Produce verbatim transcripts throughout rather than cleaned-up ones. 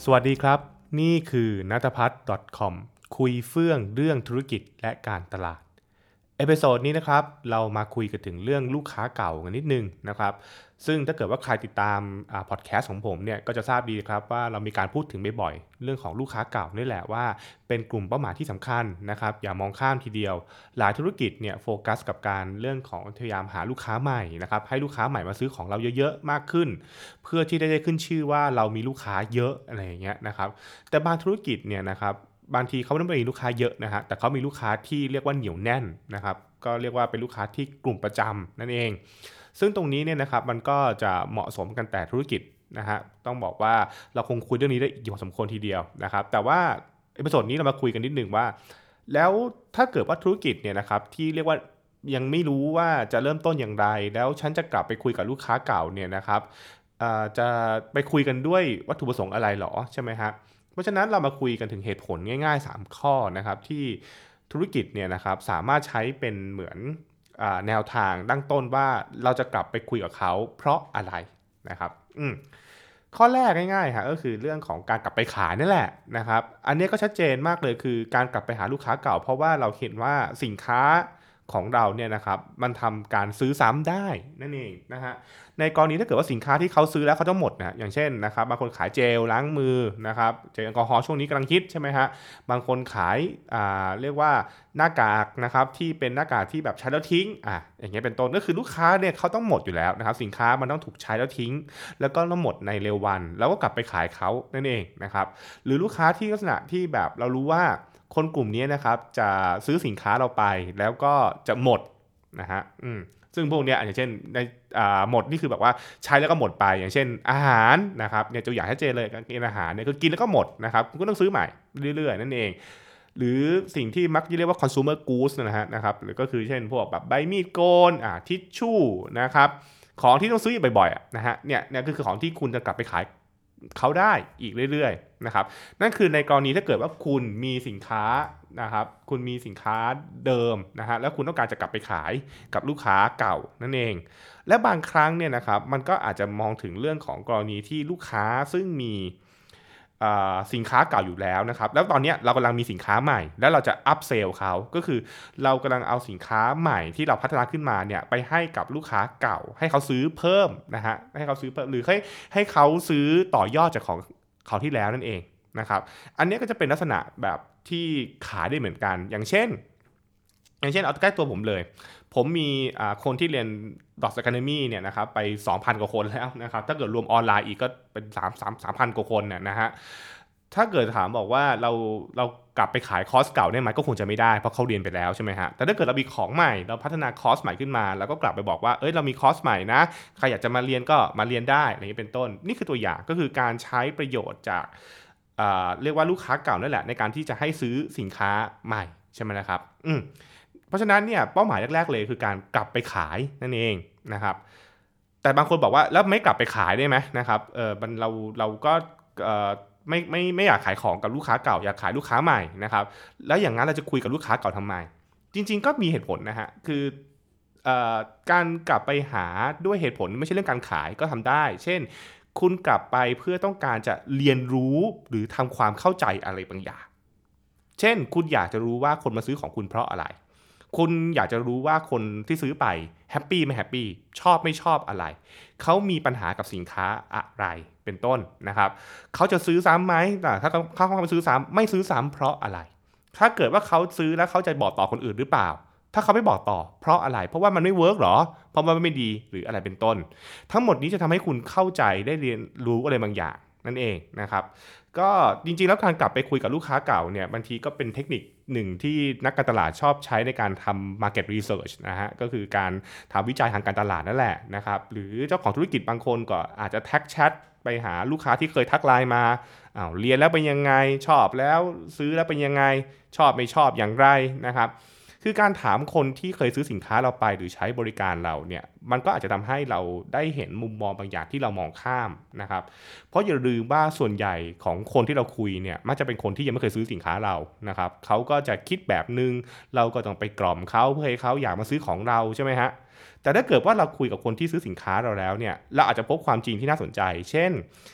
สวัสดีครับนี่คือณัฐพัฒน์ .com คุยเฟื่องเรื่องธุรกิจและการตลาดเอพิโซดนี้นะครับเรามาคุยกันถึงเรื่องลูกค้าเก่ากันนิดนึงนะครับซึ่งถ้าเกิดว่าใครติดตามอ่าพอดแคสต์ของผมเนี่ยก็จะทราบดีครับว่าเรามีการพูดถึงบ่อยๆเรื่องของลูกค้าเก่านี่แหละว่าเป็นกลุ่มเป้าหมายที่สำคัญนะครับอย่ามองข้ามทีเดียวหลายธุรกิจเนี่ยโฟกัสกับการเรื่องของพยายามหาลูกค้าใหม่นะครับให้ลูกค้าใหม่มาซื้อของเราเยอะๆมากขึ้นเพื่อที่ได้ขึ้นชื่อว่าเรามีลูกค้าเยอะอะไรอย่างเงี้ยนะครับแต่บางธุรกิจเนี่ยนะครับบางทีเขาไม่ได้มีลูกค้าเยอะนะฮะแต่เขามีลูกค้าที่เรียกว่าเหนียวแน่นนะครับก็เรียกว่าเป็นลูกค้าที่กลุ่มประจำนั่นเองซึ่งตรงนี้เนี่ยนะครับมันก็จะเหมาะสมกันแต่ธุรกิจนะฮะต้องบอกว่าเราคงคุยเรื่องนี้ได้อีกพอสมควรทีเดียวนะครับแต่ว่าเอพิโซดนี้เรามาคุยกันนิดนึงว่าแล้วถ้าเกิดว่าธุรกิจเนี่ยนะครับที่เรียกว่ายังไม่รู้ว่าจะเริ่มต้นอย่างไรแล้วฉันจะกลับไปคุยกับลูกค้าเก่าเนี่ยนะครับอ่าจะไปคุยกันด้วยวัตถุประสงค์อะไรหรอใช่ไหมฮะเพราะฉะนั้นเรามาคุยกันถึงเหตุผลง่ายๆสามข้อนะครับที่ธุรกิจเนี่ยนะครับสามารถใช้เป็นเหมือนอ่าแนวทางตั้งต้นว่าเราจะกลับไปคุยกับเขาเพราะอะไรนะครับอืมข้อแรกง่ายๆค่ะก็คือเรื่องของการกลับไปขายนั่นแหละนะครับอันนี้ก็ชัดเจนมากเลยคือการกลับไปหาลูกค้าเก่าเพราะว่าเราเห็นว่าสินค้าของเราเนี่ยนะครับมันทำการซื้อซ้ำได้นั่นเองนะฮะในกรณีถ้าเกิดว่าสินค้าที่เขาซื้อแล้วเขาจะหมดนะอย่างเช่นนะครับบางคนขายเจลล้างมือนะครับเจลแอลกอฮอล์ช่วงนี้กำลังฮิตใช่ไหมฮะบางคนขายอ่าเรียกว่าหน้ากากนะครับที่เป็นหน้ากากที่แบบใช้แล้วทิ้งอ่ะอย่างเงี้ยเป็นต้นก็คือลูกค้าเนี่ยเขาต้องหมดอยู่แล้วนะครับสินค้ามันต้องถูกใช้แล้วทิ้งแล้วก็ต้องหมดในเร็ววันแล้วก็กลับไปขายเขานั่นเองนะครับหรือลูกค้าที่ลักษณะที่แบบเรารู้ว่าคนกลุ่มนี้นะครับจะซื้อสินค้าเราไปแล้วก็จะหมดนะฮะอืมซึ่งพวกเนี้ยอย่างเช่นในอ่าหมดนี่คือแบบว่าใช้แล้วก็หมดไปอย่างเช่นอาหารนะครับเนี่ยตัวอย่างชัดเจนเลยการกินอาหารเนี่ยคือกินแล้วก็หมดนะครับคุณก็ต้องซื้อใหม่เรื่อยๆนั่นเองหรือสิ่งที่มักจะเรียกว่า consumer goods นะฮะนะครับหรือก็คือเช่นพวกแบบใบมีดโกนอ่าทิชชู่นะครับของที่ต้องซื้อบ่อยๆอะนะฮะเนี่ยเนี่ยคือของที่คุณจะกลับไปขายเขาได้อีกเรื่อยๆนะครับนั่นคือในกรณีถ้าเกิดว่าคุณมีสินค้านะครับคุณมีสินค้าเดิมนะฮะแล้วคุณต้องการจะกลับไปขายกับลูกค้าเก่านั่นเองและบางครั้งเนี่ยนะครับมันก็อาจจะมองถึงเรื่องของกรณีที่ลูกค้าซึ่งมีอ่าสินค้าเก่าอยู่แล้วนะครับแล้วตอนเนี้ยเรากำลังมีสินค้าใหม่แล้วเราจะอัพเซลเขาก็คือเรากำลังเอาสินค้าใหม่ที่เราพัฒนาขึ้นมาเนี่ยไปให้กับลูกค้าเก่าให้เขาซื้อเพิ่มนะฮะให้เขาซื้อเพิ่มหรือให้ให้เขาซื้อต่อยอดจากของเขาที่แล้วนั่นเองนะครับอันนี้ก็จะเป็นลักษณะแบบที่ขายได้เหมือนกันอย่างเช่นอย่างเช่นเอาใกล้ตัวผมเลยผมมีอ่าคนที่เรียน Dots Academy เนี่ยนะครับไป สองพัน กว่าคนแล้วนะครับถ้าเกิดรวมออนไลน์อีกก็เป็นสาม 3 สามพัน กว่าคนน่ะนะฮะถ้าเกิดถามบอกว่าเราเรากลับไปขายคอร์สเก่าได้ไหมก็คงจะไม่ได้เพราะเขาเรียนไปแล้วใช่ไหมฮะแต่ถ้าเกิดเรามีของใหม่เราพัฒนาคอร์สใหม่ขึ้นมาแล้วก็กลับไปบอกว่าเอ้ยเรามีคอร์สใหม่นะใครอยากจะมาเรียนก็มาเรียนได้อะไรอย่างนี้เป็นต้นนี่คือตัวอย่างก็คือการใช้ประโยชน์จากอ่าเรียกว่าลูกค้าเก่านั่นแหละในการที่จะให้ซื้อสินค้าใหม่ใช่ไหมนะครับอืม เพราะฉะนั้นเนี่ยเป้าหมายแรกๆเลยคือการกลับไปขายนั่นเองนะครับแต่บางคนบอกว่าแล้วไม่กลับไปขายได้ไหมนะครับเออมันเราเราก็เออไม่ไม่ไม่อยากขายของกับลูกค้าเก่าอยากขายลูกค้าใหม่นะครับแล้วอย่างนั้นเราจะคุยกับลูกค้าเก่าทำไมจริงๆก็มีเหตุผลนะฮะคือเอ่อการกลับไปหาด้วยเหตุผลไม่ใช่เรื่องการขายก็ทำได้เช่นคุณกลับไปเพื่อต้องการจะเรียนรู้หรือทำความเข้าใจอะไรบางอย่างเช่นคุณอยากจะรู้ว่าคนมาซื้อของคุณเพราะอะไร คุณอยากจะรู้ว่าคนที่ซื้อไปแฮปปี้ไม่แฮปปี้ชอบไม่ชอบอะไรเขามีปัญหากับสินค้าอะไรเป็นต้นนะครับเขาจะซื้อซ้ำไหมถ้าเขาเขาเขาซื้อซ้ำไม่ซื้อซ้ำเพราะอะไรถ้าเกิดว่าเขาซื้อแล้วเขาจะบอกต่อคนอื่นหรือเปล่าถ้าเขาไม่บอกต่อเพราะอะไรเพราะว่ามันไม่เวิร์กหรอเพราะว่ามันไม่ดีหรืออะไรเป็นต้นทั้งหมดนี้จะทำให้คุณเข้าใจได้เรียนรู้อะไรบางอย่างนั่นเองนะครับก็จริงๆแล้วการกลับไปคุยกับลูกค้าเก่าเนี่ยบางทีก็เป็นเทคนิคหนึ่งที่นักการตลาดชอบใช้ในการทำ market research นะฮะก็คือการทำวิจัยทางการตลาดนั่นแหละนะครับหรือเจ้าของธุรกิจบางคนก็อาจจะแท็กแชทไปหาลูกค้าที่เคยทักไลน์มาอ้าวเรียนแล้วเป็นยังไงชอบแล้วซื้อแล้วเป็นยังไงชอบไม่ชอบอย่างไรนะครับคือการถามคนที่เคยซื้อสินค้าเราไปหรือใช้บริการเราเนี่ยมันก็อาจจะทำให้เราได้เห็นมุมมองบางอย่างที่เรามองข้ามนะครับเพราะอย่าลืมว่าส่วนใหญ่ของคนที่เราคุยเนี่ยมักจะเป็นคนที่ยังไม่เคยซื้อสินค้าเรานะครับเขาก็จะคิดแบบนึงเราก็ต้องไปกล่อมเขาเพื่อให้เขาอยากมาซื้อของเราใช่ไหมฮะแต่ถ้าเกิดว่าเราคุยกับคนที่ซื้อสินค้าเราแล้วเนี่ยเราอาจจะพบความจริงที่น่าสนใจเช่น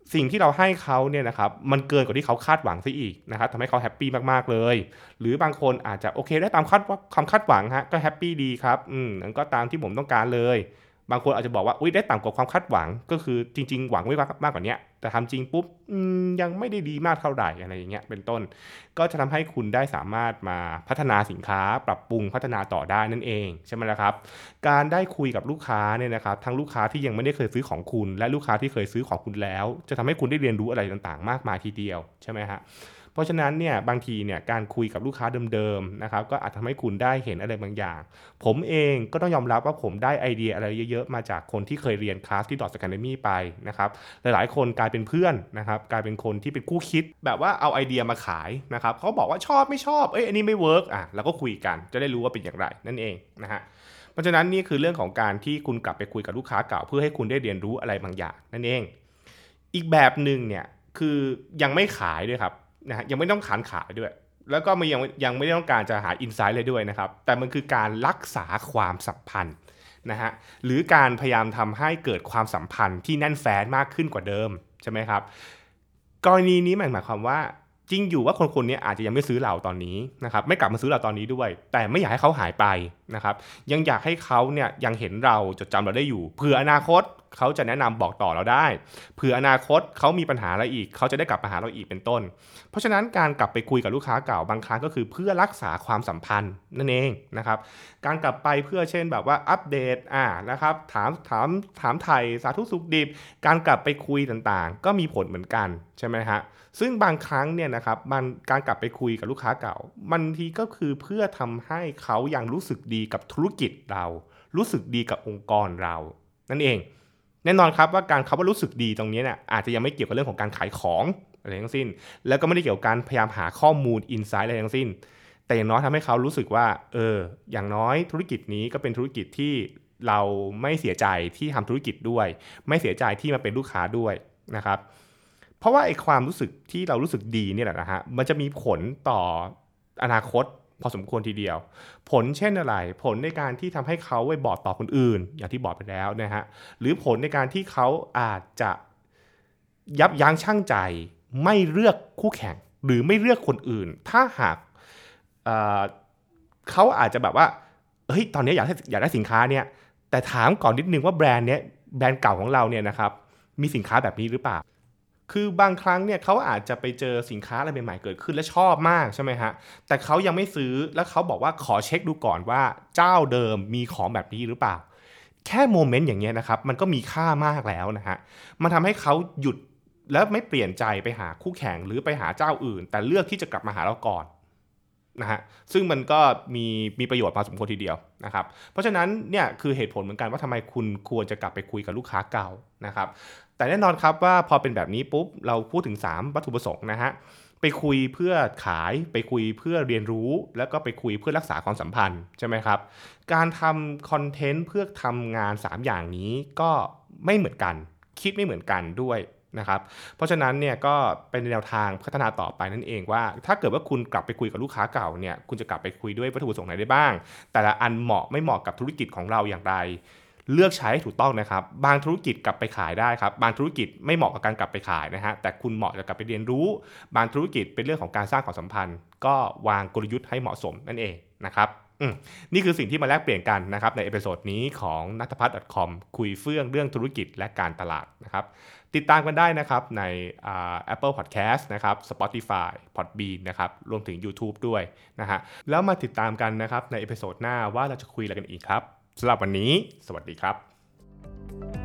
สิ่งที่เราให้เขาเนี่ยนะครับมันเกินกว่าที่เขาคาดหวังซะอีกนะครับทำให้เขาแฮปปี้มากๆเลยหรือบางคนอาจจะโอเคได้ตามคาดความคาดหวังฮะก็แฮปปี้ดีครับอืมนั่นก็ตามที่ผมต้องการเลยบางคนอาจจะบอกว่าอุ๊ยได้ต่ำกว่าความคาดหวังก็คือจริงๆหวังไว้มากกว่านี้แต่ทำจริงปุ๊บอืมยังไม่ได้ดีมากเท่าไหร่อะไรอย่างเงี้ยเป็นต้นก็จะทำให้คุณได้สามารถมาพัฒนาสินค้าปรับปรุงพัฒนาต่อได้นั่นเองใช่ไหมล่ะครับการได้คุยกับลูกค้าเนี่ยนะครับทั้งลูกค้าที่ยังไม่ได้เคยซื้อของคุณและลูกค้าที่เคยซื้อของคุณแล้วจะทำให้คุณได้เรียนรู้อะไรต่างๆมากมายทีเดียวใช่ไหมฮะเพราะฉะนั้นเนี่ยบางทีเนี่ยการคุยกับลูกค้าเดิมๆนะครับก็อาจทำให้คุณได้เห็นอะไรบางอย่างผมเองก็ต้องยอมรับว่าผมได้ไอเดียอะไรเยอะๆมาจากคนที่เคยเรียนคลาสที่ Dot Academy ไปนะครับหลายๆคนกลายเป็นเพื่อนนะครับกลายเป็นคนที่เป็นคู่คิดแบบว่าเอาไอเดียมาขายนะครับเขาบอกว่าชอบไม่ชอบเอ้ยอันนี้ไม่เวิร์กอ่ะเราก็คุยกันจะได้รู้ว่าเป็นอย่างไรนั่นเองนะฮะเพราะฉะนั้นนี่คือเรื่องของการที่คุณกลับไปคุยกับลูกค้าเก่าเพื่อให้คุณได้เรียนรู้อะไรบางอย่างนั่นเองอีกแบบหนึ่งเนี่ยคือยังไม่ขายด้วยครับนะฮะยังไม่ต้องขายขายด้วยแล้วก็มันยังยังไม่ได้ต้องการจะหาอินไซต์เลยด้วยนะครับแต่มันคือการรักษาความสัมพันธ์นะฮะหรือการพยายามทำให้เกิดความสัมพันธ์ที่แน่นแฟ้นมากขึ้นกว่าเดิมใช่ไหมครับกรณีนี้หมายความว่าจริงอยู่ว่าคนคนนี้อาจจะยังไม่ซื้อเราตอนนี้นะครับไม่กลับมาซื้อเราตอนนี้ด้วยแต่ไม่อยากให้เขาหายไปนะครับยังอยากให้เขาเนี่ยยังเห็นเราจดจำเราได้อยู่เผื่ออนาคตเขาจะแนะนำบอกต่อเราได้เผื่ออนาคตเขามีปัญหาอะไรอีกเขาจะได้กลับมาหาเราอีกเป็นต้นเพราะฉะนั้นการกลับไปคุยกับลูกค้าเก่าบางครั้งก็คือเพื่อรักษาความสัมพันธ์นั่นเองนะครับการกลับไปเพื่อเช่นแบบว่าอัปเดตอ่านะครับถามถามถามไถ่สาธุสุขดิบการกลับไปคุยต่างๆก็มีผลเหมือนกันใช่ไหมฮะซึ่งบางครั้งเนี่ยนะครับมันการกลับไปคุยกับลูกค้าเก่าบางทีก็คือเพื่อทำให้เขายังรู้สึกดีกับธุรกิจเรารู้สึกดีกับองค์กรเรานั่นเองแน่นอนครับว่าการคำว่ารู้สึกดีตรงนี้เนี่ยอาจจะยังไม่เกี่ยวกับเรื่องของการขายของอะไรทั้งสิ้นแล้วก็ไม่ได้เกี่ยวกับการพยายามหาข้อมูลอินไซต์อะไรทั้งสิ้นแต่อย่างน้อยทำให้เขารู้สึกว่าเอออย่างน้อยธุรกิจนี้ก็เป็นธุรกิจที่เราไม่เสียใจที่ทำธุรกิจด้วยไม่เสียใจที่มาเป็นลูกค้าด้วยนะครับเพราะว่าไอ้ความรู้สึกที่เรารู้สึกดีเนี่ยแหละนะฮะมันจะมีผลต่ออนาคตพอสมควรทีเดียวผลเช่นอะไรผลในการที่ทำให้เขาไปบอกต่อคนอื่นอย่างที่บอกไปแล้วนะฮะหรือผลในการที่เขาอาจจะยับยั้งชั่งใจไม่เลือกคู่แข่งหรือไม่เลือกคนอื่นถ้าหากเอ่อเขาอาจจะแบบว่าเฮ้ยตอนนี้อยากได้อยากได้สินค้าเนี่ยแต่ถามก่อนนิดนึงว่าแบรนด์เนี้ยแบรนด์เก่าของเราเนี่ยนะครับมีสินค้าแบบนี้หรือเปล่าคือบางครั้งเนี่ยเขาอาจจะไปเจอสินค้าอะไรใหม่ๆเกิดขึ้นและชอบมากใช่ไหมฮะแต่เขายังไม่ซื้อแล้วเขาบอกว่าขอเช็คดูก่อนว่าเจ้าเดิมมีของแบบนี้หรือเปล่าแค่โมเมนต์อย่างเงี้ยนะครับมันก็มีค่ามากแล้วนะฮะมันทำให้เขาหยุดแล้วไม่เปลี่ยนใจไปหาคู่แข่งหรือไปหาเจ้าอื่นแต่เลือกที่จะกลับมาหาเราก่อนนะฮะซึ่งมันก็มีมีประโยชน์พอสมควรทีเดียวนะครับเพราะฉะนั้นเนี่ยคือเหตุผลเหมือนกันว่าทำไมคุณควรจะกลับไปคุยกับลูกค้าเก่านะครับแต่แน่นอนครับว่าพอเป็นแบบนี้ปุ๊บเราพูดถึงสามวัตถุประสงค์นะฮะไปคุยเพื่อขายไปคุยเพื่อเรียนรู้แล้วก็ไปคุยเพื่อรักษาความสัมพันธ์ใช่ไหมครับการทำคอนเทนต์เพื่อทำงานสามอย่างนี้ก็ไม่เหมือนกันคิดไม่เหมือนกันด้วยนะครับเพราะฉะนั้นเนี่ยก็เป็นแนวทางพัฒนาต่อไปนั่นเองว่าถ้าเกิดว่าคุณกลับไปคุยกับลูกค้าเก่าเนี่ยคุณจะกลับไปคุยด้วยวัตถุประสงค์ไหนได้บ้างแต่ละอันเหมาะไม่เหมาะกับธุรกิจของเราอย่างไรเลือกใช้ให้ถูกต้องนะครับบางธุรกิจกลับไปขายได้ครับบางธุรกิจไม่เหมาะกับการกลับไปขายนะฮะแต่คุณเหมาะจะกลับไปเรียนรู้บางธุรกิจเป็นเรื่องของการสร้างความสัมพันธ์ก็วางกลยุทธ์ให้เหมาะสมนั่นเองนะครับนี่คือสิ่งที่มาแลกเปลี่ยนกันนะครับในเอพิโซดนี้ของนัทพัฒน์ .com คุยเฟื่องเรื่องธุรกิจและการตลาดนะครับติดตามกันได้นะครับใน Apple Podcast นะครับ Spotify Podbean นะครับรวมถึง YouTube ด้วยนะฮะแล้วมาติดตามกันนะครับในเอพิโซดหน้าว่าเราจะคุยอะไรกันอีกครับสำหรับวันนี้สวัสดีครับ